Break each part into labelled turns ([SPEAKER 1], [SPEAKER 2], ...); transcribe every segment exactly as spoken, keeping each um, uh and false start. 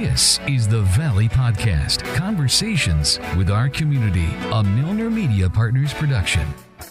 [SPEAKER 1] This is the Valley Podcast, conversations with our community, a Milner Media Partners production.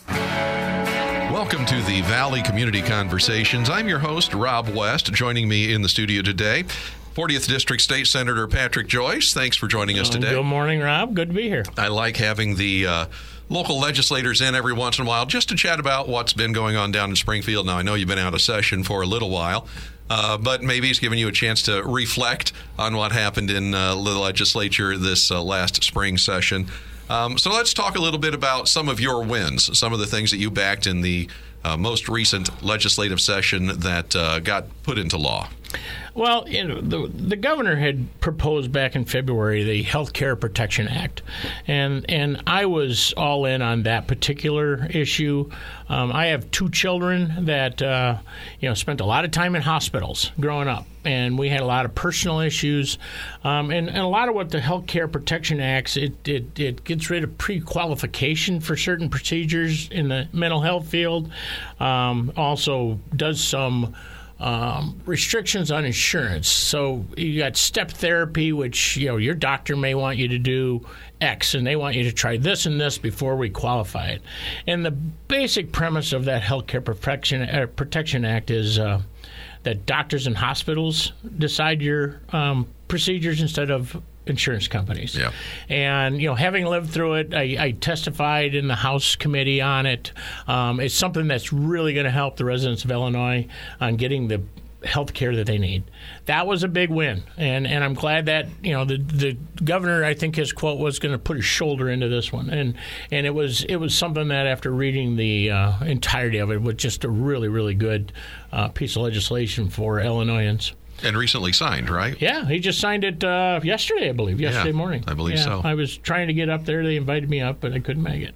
[SPEAKER 2] Welcome to the Valley Community Conversations. I'm your host, Rob West. Joining me in the studio today, fortieth District State Senator Patrick Joyce. Thanks for joining us today.
[SPEAKER 3] Good morning, Rob. Good to be here.
[SPEAKER 2] I like having the uh, local legislators in every once in a while just to chat about what's been going on down in Springfield. Now, I know you've been out of session for a little while, uh, but maybe it's given you a chance to reflect on what happened in uh, the legislature this uh, last spring session. Um, so let's talk a little bit about some of your wins, some of the things that you backed in the uh, most recent legislative session that uh, got put into law.
[SPEAKER 3] Well, you know, the the governor had proposed back in February the Health Care Protection Act, and and I was all in on that particular issue. Um, I have two children that uh, you know spent a lot of time in hospitals growing up, and we had a lot of personal issues, um, and, and a lot of what the Health Care Protection Acts it, it it gets rid of pre-qualification for certain procedures in the mental health field. Um, also does some Um, restrictions on insurance. So you got step therapy, which you know your doctor may want you to do X, and they want you to try this and this before we qualify it. And the basic premise of that Healthcare Protection uh, Protection Act is uh, that doctors and hospitals decide your um, procedures instead of insurance companies.
[SPEAKER 2] Yeah.
[SPEAKER 3] And, you know, having lived through it, I, I testified in the House committee on it. Um, it's something that's really going to help the residents of Illinois on getting the health care that they need. That was a big win. And and I'm glad that, you know, the the governor, I think his quote was going to put his shoulder into this one. And and it was it was something that after reading the uh, entirety of it was just a really, really good uh, piece of legislation for Illinoisans.
[SPEAKER 2] And recently signed, right?
[SPEAKER 3] Yeah, he just signed it uh, yesterday, I believe, yesterday
[SPEAKER 2] yeah,
[SPEAKER 3] morning.
[SPEAKER 2] I believe
[SPEAKER 3] yeah,
[SPEAKER 2] so.
[SPEAKER 3] I was trying to get up there. They invited me up, but I couldn't make it.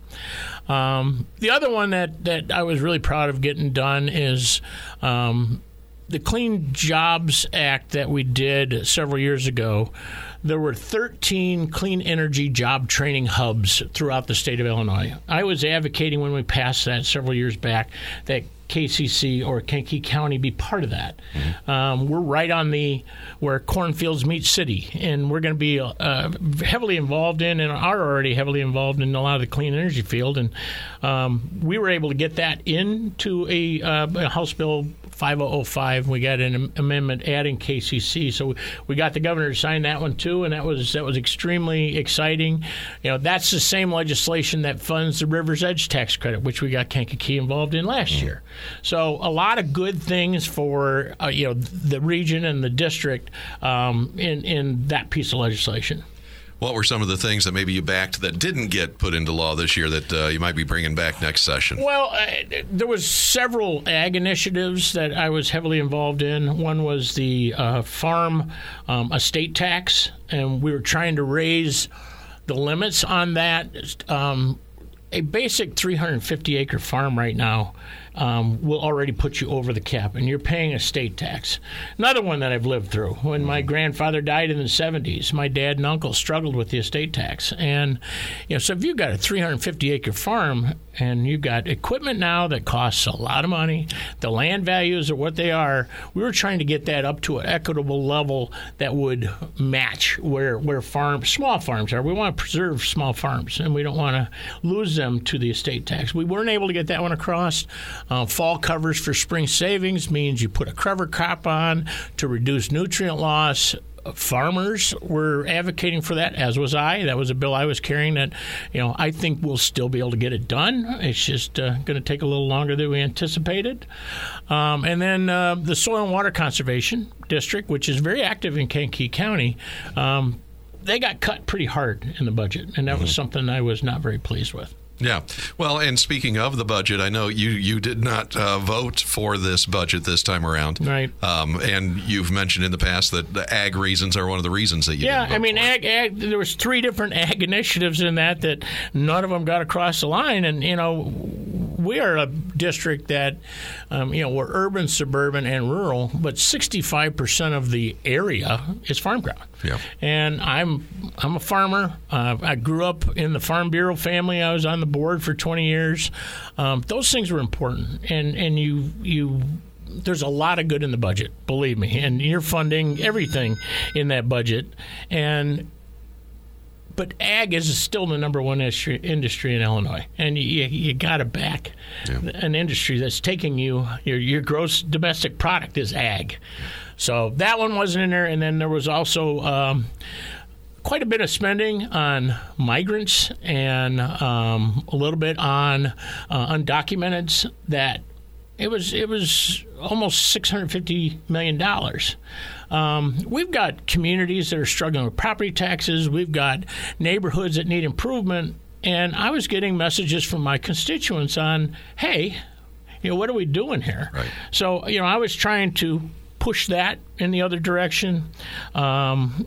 [SPEAKER 3] Um, the other one that, that I was really proud of getting done is um, the Clean Jobs Act that we did several years ago. There were thirteen clean energy job training hubs throughout the state of Illinois. I was advocating when we passed that several years back that K C C or Kankakee County be part of that. Mm-hmm. Um, we're right on the where cornfields meet city, and we're going to be uh, heavily involved in and are already heavily involved in a lot of the clean energy field. And um, we were able to get that into a, uh, a House Bill five oh five. We got an amendment adding K C C, so we got the governor to sign that one too, and that was that was extremely exciting. You know, that's the same legislation that funds the River's Edge tax credit, which we got Kankakee involved in last year. So a lot of good things for uh, you know the region and the district um, in in that piece of legislation.
[SPEAKER 2] What were some of the things that maybe you backed that didn't get put into law this year that uh, you might be bringing back next session?
[SPEAKER 3] Well, uh, there was several ag initiatives that I was heavily involved in. One was the uh, farm um, estate tax, and we were trying to raise the limits on that. Um, a basic three hundred fifty acre farm right now Um, will already put you over the cap, and you're paying estate tax. Another one that I've lived through. When my grandfather died in the seventies, my dad and uncle struggled with the estate tax. And, you know, so if you've got a three hundred fifty acre farm and you've got equipment now that costs a lot of money, the land values are what they are, we were trying to get that up to an equitable level that would match where, where farms, small farms are. We want to preserve small farms, and we don't want to lose them to the estate tax. We weren't able to get that one across. Uh, fall covers for spring savings means you put a cover crop on to reduce nutrient loss. Farmers were advocating for that, as was I. That was a bill I was carrying that, you know, I think we'll still be able to get it done. It's just uh, going to take a little longer than we anticipated. Um, and then uh, the Soil and Water Conservation District, which is very active in Kankakee County, um, they got cut pretty hard in the budget, and that mm-hmm. was something I was not very pleased with.
[SPEAKER 2] Yeah. Well, and speaking of the budget, I know you, you did not uh, vote for this budget this time around.
[SPEAKER 3] Right.
[SPEAKER 2] Um, and you've mentioned in the past that the ag reasons are one of the reasons that you
[SPEAKER 3] yeah,
[SPEAKER 2] didn't vote
[SPEAKER 3] I mean,
[SPEAKER 2] for.
[SPEAKER 3] ag, ag, there was three different ag initiatives in that that none of them got across the line. And, you know, we are a district that, um, you know, we're urban, suburban, and rural, but sixty-five percent of the area is farm ground.
[SPEAKER 2] Yeah.
[SPEAKER 3] And I'm I'm a farmer. Uh, I grew up in the Farm Bureau family. I was on the board for twenty years. Um, those things were important, and and you you there's a lot of good in the budget, believe me, and you're funding everything in that budget. And but ag is still the number one industry, industry in Illinois, and you you got to back yeah. an industry that's taking you your your gross domestic product is ag. So that one wasn't in there, and then there was also um, quite a bit of spending on migrants and um, a little bit on uh, undocumenteds. That it was it was almost six hundred fifty million dollars. Um, we've got communities that are struggling with property taxes. We've got neighborhoods that need improvement. And I was getting messages from my constituents on, hey, you know, what are we doing here?
[SPEAKER 2] Right.
[SPEAKER 3] So, you know, I was trying to push that in the other direction, um,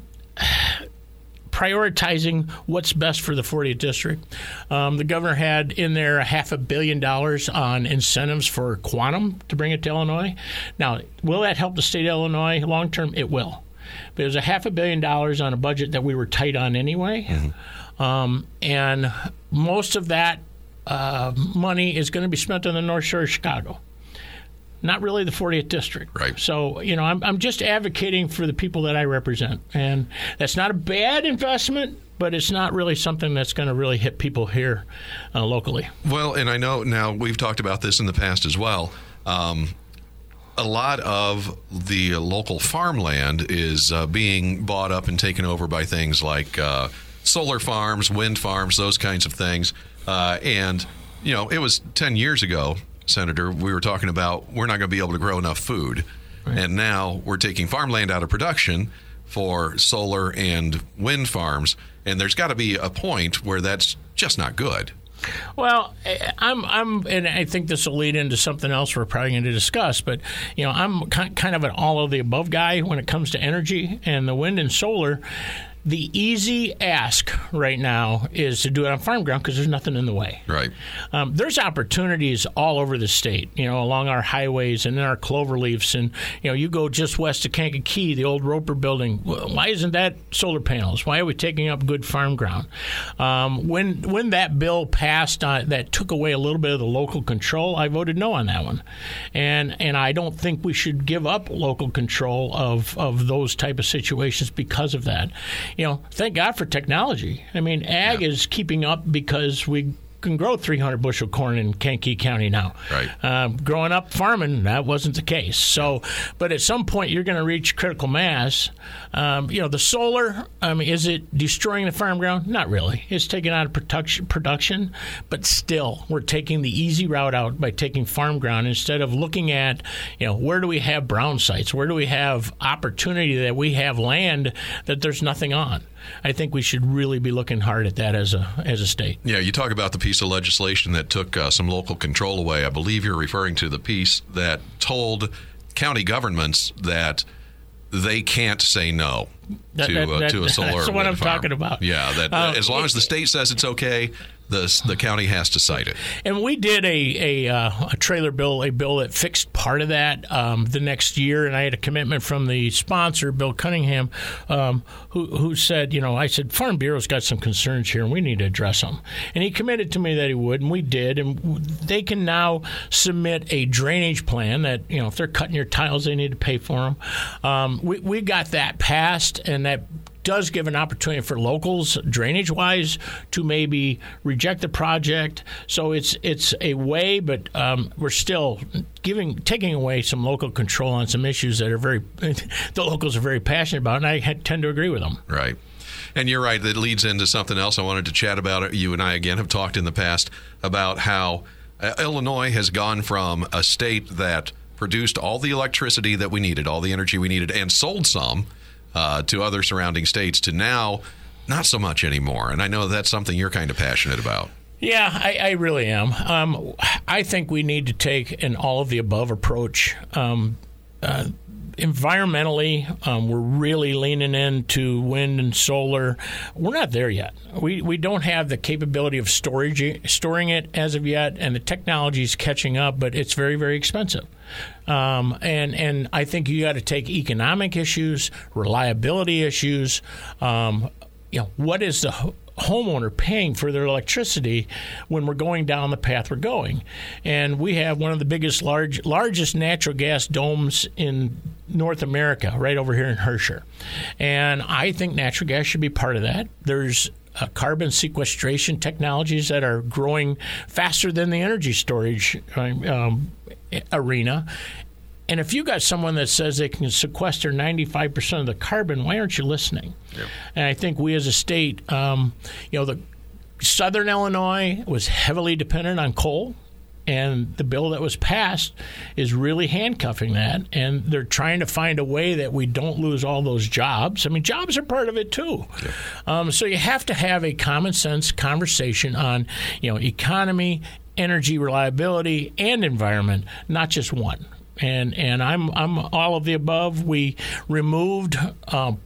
[SPEAKER 3] prioritizing what's best for the fortieth District. Um, the governor had in there a half a billion dollars on incentives for quantum to bring it to Illinois. Now, will that help the state of Illinois long term? It will. But it was a half a billion dollars on a budget that we were tight on anyway. Mm-hmm. Um, and most of that uh, money is going to be spent on the North Shore of Chicago. Not really the fortieth District.
[SPEAKER 2] Right.
[SPEAKER 3] So, you know, I'm I'm just advocating for the people that I represent. And that's not a bad investment, but it's not really something that's going to really hit people here uh, locally.
[SPEAKER 2] Well, and I know now we've talked about this in the past as well. Um, a lot of the local farmland is uh, being bought up and taken over by things like uh, solar farms, wind farms, those kinds of things. Uh, and, you know, it was ten years ago, Senator, we were talking about we're not going to be able to grow enough food. Right. And now we're taking farmland out of production for solar and wind farms. And there's got to be a point where that's just not good.
[SPEAKER 3] Well, I'm, I'm, and I think this will lead into something else we're probably going to discuss, but, you know, I'm kind of an all of the above guy when it comes to energy and the wind and solar. The easy ask right now is to do it on farm ground because there's nothing in the way.
[SPEAKER 2] Right.
[SPEAKER 3] Um, there's opportunities all over the state, you know, along our highways and in our clover leaves. And, you know, you go just west of Kankakee, the old Roper building. Why isn't that solar panels? Why are we taking up good farm ground? Um, when when that bill passed uh, that took away a little bit of the local control, I voted no on that one. And and I don't think we should give up local control of, of those type of situations because of that. You know, thank God for technology. I mean, ag yeah. is keeping up because we can grow three hundred bushel corn in Kankakee County now.
[SPEAKER 2] Right.
[SPEAKER 3] Um, growing up farming, that wasn't the case. So, but at some point, you're going to reach critical mass. Um, you know, the solar, I mean, is it destroying the farm ground? Not really. It's taking out of production, production, but still, we're taking the easy route out by taking farm ground instead of looking at, you know, where do we have brown sites? Where do we have opportunity that we have land that there's nothing on? I think we should really be looking hard at that as a as a state.
[SPEAKER 2] Yeah, you talk about the piece of legislation that took uh, some local control away. I believe you're referring to the piece that told county governments that they can't say no
[SPEAKER 3] that,
[SPEAKER 2] to
[SPEAKER 3] that,
[SPEAKER 2] uh,
[SPEAKER 3] that,
[SPEAKER 2] to a solar
[SPEAKER 3] That's what I'm
[SPEAKER 2] farm.
[SPEAKER 3] talking about.
[SPEAKER 2] Yeah, that
[SPEAKER 3] uh,
[SPEAKER 2] as long as the state says it's okay, the the county has to cite it.
[SPEAKER 3] And we did a a, uh, a trailer bill, a bill that fixed part of that um, the next year, and I had a commitment from the sponsor, Bill Cunningham, um, who who said, you know, I said, Farm Bureau's got some concerns here, and we need to address them. And he committed to me that he would, and we did, and they can now submit a drainage plan that, you know, if they're cutting your tiles, they need to pay for them. Um, we, we got that passed, and that does give an opportunity for locals, drainage-wise, to maybe reject the project. So it's it's a way, but um, we're still giving taking away some local control on some issues that are very the locals are very passionate about, and I tend to agree with them.
[SPEAKER 2] Right. And you're right. That leads into something else I wanted to chat about. You and I, again, have talked in the past about how uh, Illinois has gone from a state that produced all the electricity that we needed, all the energy we needed, and sold some Uh, to other surrounding states, to now not so much anymore. And I know that's something you're kind of passionate about.
[SPEAKER 3] Yeah, I, I really am. Um, I think we need to take an all-of-the-above approach. Um, uh, environmentally, um, we're really leaning into wind and solar. We're not there yet. We we don't have the capability of storage storing it as of yet, and the technology is catching up, but it's very, very expensive. Um, and and I think you got to take economic issues, reliability issues. Um, you know, what is the homeowner paying for their electricity when we're going down the path we're going. And we have one of the biggest, large, largest natural gas domes in North America, right over here in Herscher. And I think natural gas should be part of that. There's uh, carbon sequestration technologies that are growing faster than the energy storage um, arena. And if you got someone that says they can sequester ninety-five percent of the carbon, why aren't you listening? Yep. And I think we as a state, um, you know, the Southern Illinois was heavily dependent on coal, and the bill that was passed is really handcuffing that. And they're trying to find a way that we don't lose all those jobs. I mean, jobs are part of it too. Yep. Um, so you have to have a common sense conversation on, you know, economy, energy reliability, and environment, not just one. And and I'm I'm all of the above. We removed, um,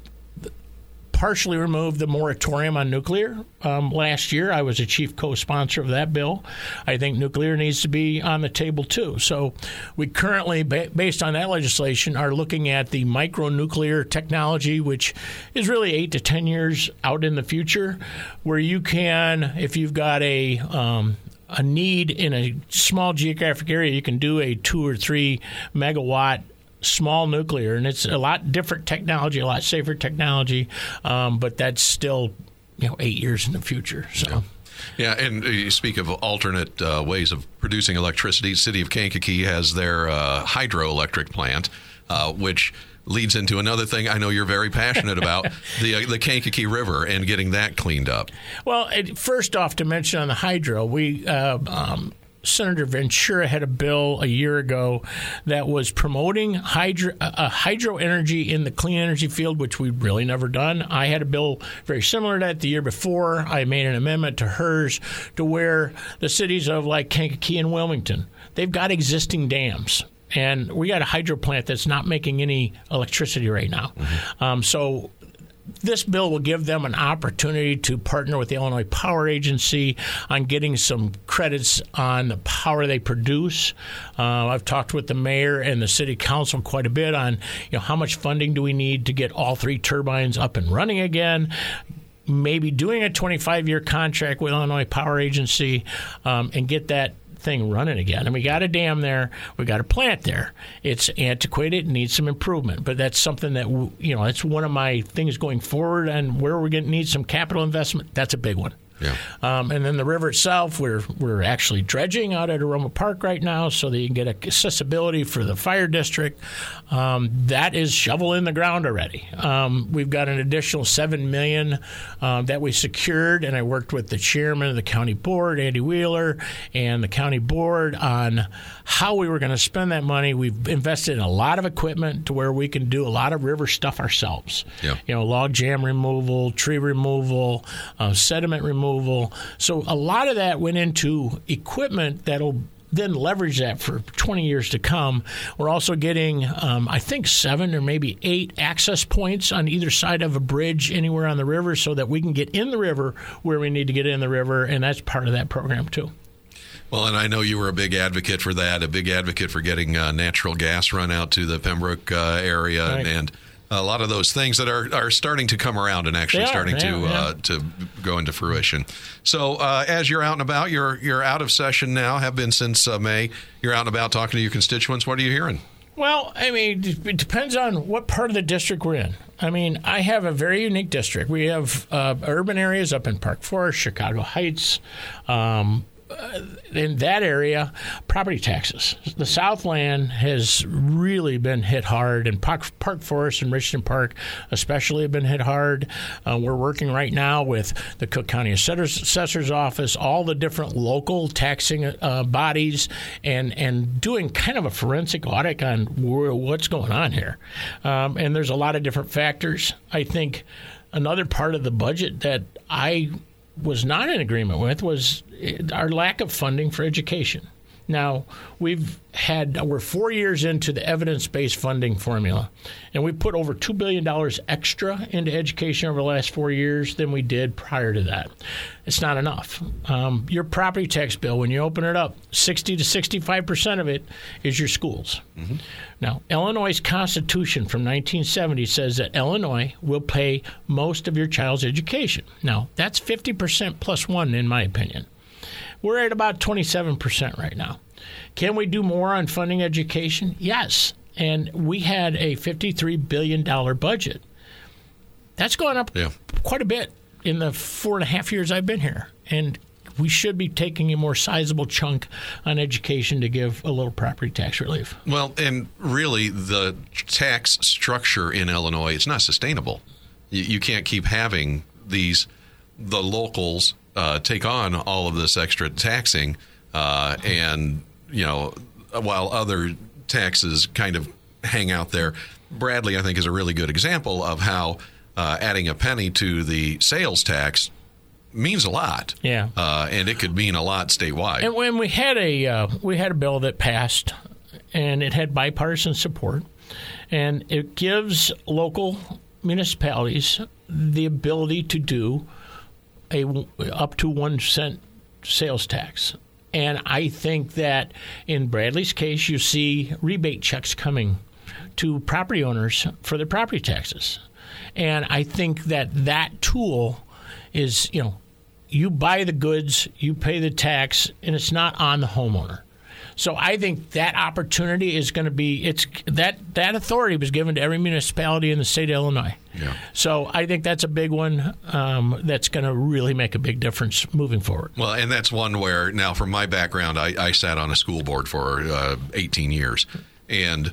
[SPEAKER 3] partially removed the moratorium on nuclear um, last year. I was a chief co-sponsor of that bill. I think nuclear needs to be on the table too. So we currently, ba- based on that legislation, are looking at the micronuclear technology, which is really eight to ten years out in the future, where you can, if you've got a um, a need in a small geographic area, you can do a two or three megawatt small nuclear, and it's a lot different technology, a lot safer technology, um, but that's still, you know, eight years in the future. So.
[SPEAKER 2] Yeah, and you speak of alternate uh, ways of producing electricity. City of Kankakee has their uh, hydroelectric plant, uh, which leads into another thing I know you're very passionate about, the uh, the Kankakee River and getting that cleaned up.
[SPEAKER 3] Well, it, first off, to mention on the hydro, we uh, um, Senator Ventura had a bill a year ago that was promoting hydro uh, hydro energy in the clean energy field, which we've really never done. I had a bill very similar to that the year before. I made an amendment to hers to where the cities of like Kankakee and Wilmington, they've got existing dams. And we got a hydro plant that's not making any electricity right now. Mm-hmm. Um, so this bill will give them an opportunity to partner with the Illinois Power Agency on getting some credits on the power they produce. Uh, I've talked with the mayor and the city council quite a bit on, you know, how much funding do we need to get all three turbines up and running again. Maybe doing a twenty-five year contract with Illinois Power Agency um, and get that thing running again. And we got a dam there. We got a plant there. It's antiquated. It needs some improvement. But that's something that, you know, that's one of my things going forward, and where we're going to need some capital investment, that's a big one.
[SPEAKER 2] Yeah.
[SPEAKER 3] Um, and then the river itself, we're we're actually dredging out at Aroma Park right now so that you can get accessibility for the fire district. Um, that is shovel in the ground already. Um, we've got an additional seven million dollars um, that we secured, and I worked with the chairman of the county board, Andy Wheeler, and the county board on how we were going to spend that money. We've invested in a lot of equipment to where we can do a lot of river stuff ourselves.
[SPEAKER 2] Yeah.
[SPEAKER 3] You know, log jam removal, tree removal, uh, sediment removal. So a lot of that went into equipment that'll then leverage that for twenty years to come. We're also getting, um, I think, seven or maybe eight access points on either side of a bridge anywhere on the river so that we can get in the river where we need to get in the river, and that's part of that program too.
[SPEAKER 2] Well, and I know you were a big advocate for that, a big advocate for getting uh, natural gas run out to the Pembroke uh, area,
[SPEAKER 3] right. and
[SPEAKER 2] a lot of those things that are, are starting to come around and actually
[SPEAKER 3] are,
[SPEAKER 2] starting
[SPEAKER 3] yeah,
[SPEAKER 2] to
[SPEAKER 3] yeah.
[SPEAKER 2] Uh, to go into fruition. So uh, as you're out and about, you're you're out of session now, have been since uh, May. You're out and about talking to your constituents. What are you hearing?
[SPEAKER 3] Well, I mean, it depends on what part of the district we're in. I mean, I have a very unique district. We have uh, urban areas up in Park Forest, Chicago Heights. Um, in that area, property taxes. The Southland has really been hit hard, and Park, Park Forest and Richmond Park especially have been hit hard. Uh, we're working right now with the Cook County Assessor's, Assessor's Office, all the different local taxing uh, bodies, and, and doing kind of a forensic audit on what's going on here. Um, and there's a lot of different factors. I think another part of the budget that I was not in agreement with was our lack of funding for education. Now, we've had, we're four years into the evidence-based funding formula, and we put over two billion dollars extra into education over the last four years than we did prior to that. It's not enough. Um, your property tax bill, when you open it up, sixty to sixty-five percent of it is your schools. Mm-hmm. Now, Illinois' Constitution from nineteen seventy says that Illinois will pay most of your child's education. Now, that's fifty percent plus one, in my opinion. We're at about twenty-seven percent right now. Can we do more on funding education? Yes. And we had a fifty-three billion dollars budget. That's gone up yeah. quite a bit in the four and a half years I've been here. And we should be taking a more sizable chunk on education to give a little property tax relief.
[SPEAKER 2] Well, and really the tax structure in Illinois, it's not sustainable. You, you can't keep having these, the locals Uh, take on all of this extra taxing, uh, and you know, while other taxes kind of hang out there. Bradley, I think, is a really good example of how uh, adding a penny to the sales tax means a lot.
[SPEAKER 3] Yeah,
[SPEAKER 2] uh, and it could mean a lot statewide.
[SPEAKER 3] And when we had a uh, we had a bill that passed, and it had bipartisan support, and it gives local municipalities the ability to do a up to one cent sales tax. And I think that in Bradley's case, you see rebate checks coming to property owners for their property taxes. And I think that that tool is, you know, you buy the goods, you pay the tax, and it's not on the homeowner. So I think that opportunity is going to be, it's that that authority was given to every municipality in the state of Illinois.
[SPEAKER 2] Yeah.
[SPEAKER 3] So I think that's a big one um, that's going to really make a big difference moving forward.
[SPEAKER 2] Well, and that's one where, now from my background, I, I sat on a school board for uh, eighteen years. And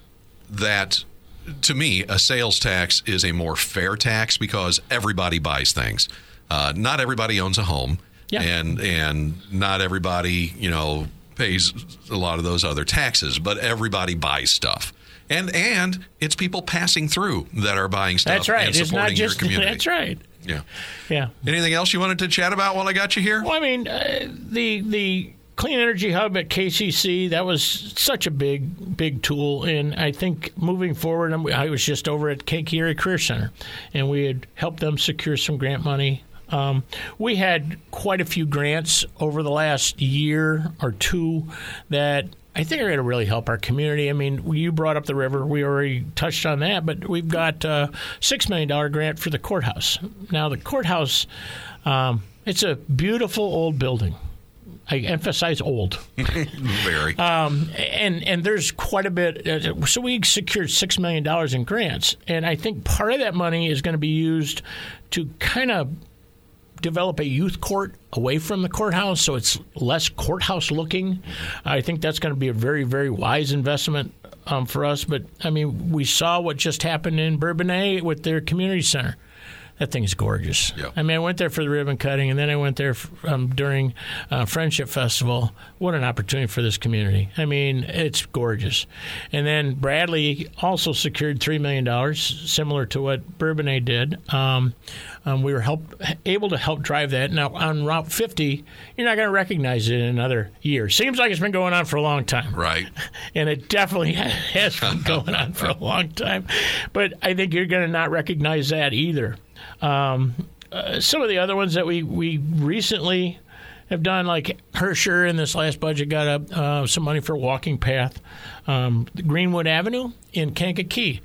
[SPEAKER 2] that, to me, a sales tax is a more fair tax because everybody buys things. Uh, not everybody owns a home.
[SPEAKER 3] Yeah.
[SPEAKER 2] And, and not everybody, you know, pays a lot of those other taxes, but everybody buys stuff. And and it's people passing through that are buying stuff
[SPEAKER 3] that's right.
[SPEAKER 2] and
[SPEAKER 3] it's
[SPEAKER 2] supporting
[SPEAKER 3] not just,
[SPEAKER 2] your community.
[SPEAKER 3] That's right.
[SPEAKER 2] Yeah.
[SPEAKER 3] Yeah.
[SPEAKER 2] Anything else you wanted to chat about while I got you here?
[SPEAKER 3] Well, I mean, uh, the the Clean Energy Hub at K C C, that was such a big, big tool. And I think moving forward, I was just over at Kankakee Area Career Center, and we had helped them secure some grant money. Um, we had quite a few grants over the last year or two that I think are going to really help our community. I mean, you brought up the river. We already touched on that, but we've got a six million dollars grant for the courthouse. Now, the courthouse, um, it's a beautiful old building. I emphasize old.
[SPEAKER 2] Very.
[SPEAKER 3] Um, and, and there's quite a bit. Uh, so we secured six million dollars in grants. And I think part of that money is going to be used to kind of develop a youth court away from the courthouse so it's less courthouse looking. I think that's going to be a very, very wise investment um, for us. But, I mean, we saw what just happened in Bourbonnais with their community center. That thing is gorgeous.
[SPEAKER 2] Yeah.
[SPEAKER 3] I mean, I went there for the ribbon cutting, and then I went there um, during uh, Friendship Festival. What an opportunity for this community. I mean, it's gorgeous. And then Bradley also secured three million dollars, similar to what Bourbonnais did. Um, um, we were help, able to help drive that. Now, on Route fifty, you're not going to recognize it in another year. Seems like it's been going on for a long time.
[SPEAKER 2] Right.
[SPEAKER 3] And it definitely has been going on for a long time. But I think you're going to not recognize that either. Um, uh, some of the other ones that we, we recently have done, like Herscher in this last budget got up uh, some money for a walking path. Um, Greenwood Avenue in Kankakee.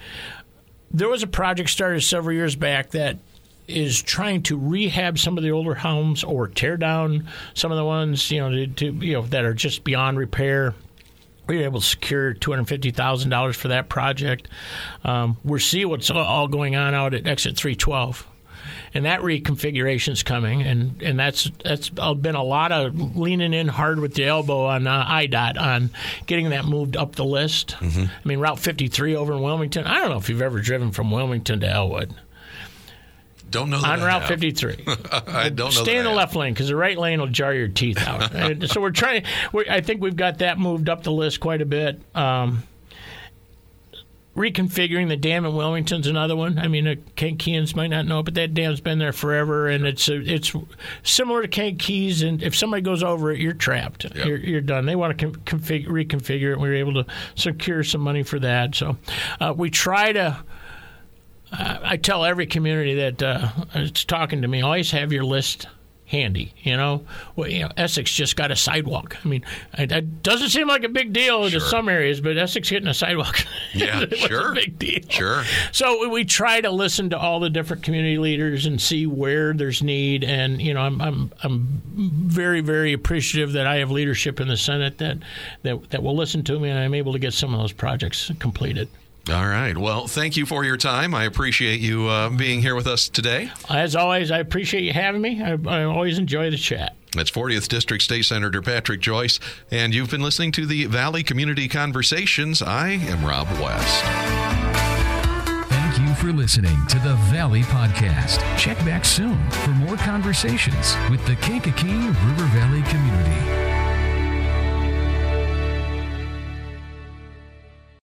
[SPEAKER 3] There was a project started several years back that is trying to rehab some of the older homes or tear down some of the ones, you know, to, to you know that are just beyond repair. We were able to secure two hundred fifty thousand dollars for that project. Um, we're seeing what's all going on out at Exit three twelve. And that reconfiguration is coming, and, and that's that's been a lot of leaning in hard with the elbow on uh, I D O T on getting that moved up the list. Mm-hmm. I mean, Route fifty-three over in Wilmington, I don't know if you've ever driven from Wilmington to Elwood.
[SPEAKER 2] Don't know that
[SPEAKER 3] on
[SPEAKER 2] I
[SPEAKER 3] Route
[SPEAKER 2] have.
[SPEAKER 3] fifty-three.
[SPEAKER 2] I don't know.
[SPEAKER 3] Stay
[SPEAKER 2] that
[SPEAKER 3] in the
[SPEAKER 2] I
[SPEAKER 3] left lane because the right lane will jar your teeth out. And so we're trying. We're, I think we've got that moved up the list quite a bit. Um, reconfiguring the dam in Wilmington's another one. I mean, uh, Kankeans might not know, but that dam's been there forever, and it's uh, it's similar to Kankakee, and if somebody goes over it, you're trapped. Yep. You're, you're done. They want to com- config- reconfigure it. We were able to secure some money for that. So uh, we try to. Uh, I tell every community that uh, it's talking to me, always have your list handy, you know. Well, you know, Essex just got a sidewalk. I mean, it, it doesn't seem like a big deal sure. to some areas, but Essex getting a sidewalk,
[SPEAKER 2] yeah,
[SPEAKER 3] it
[SPEAKER 2] sure,
[SPEAKER 3] was a big deal.
[SPEAKER 2] Sure.
[SPEAKER 3] So we try to listen to all the different community leaders and see where there's need. And you know, I'm I'm I'm very very appreciative that I have leadership in the Senate that that that will listen to me, and I'm able to get some of those projects completed.
[SPEAKER 2] All right. Well, thank you for your time. I appreciate you uh, being here with us today.
[SPEAKER 3] As always, I appreciate you having me. I, I always enjoy the chat.
[SPEAKER 2] That's fortieth District State Senator Patrick Joyce, and you've been listening to the Valley Community Conversations. I am Rob West.
[SPEAKER 1] Thank you for listening to the Valley Podcast. Check back soon for more conversations with the Kankakee River Valley community.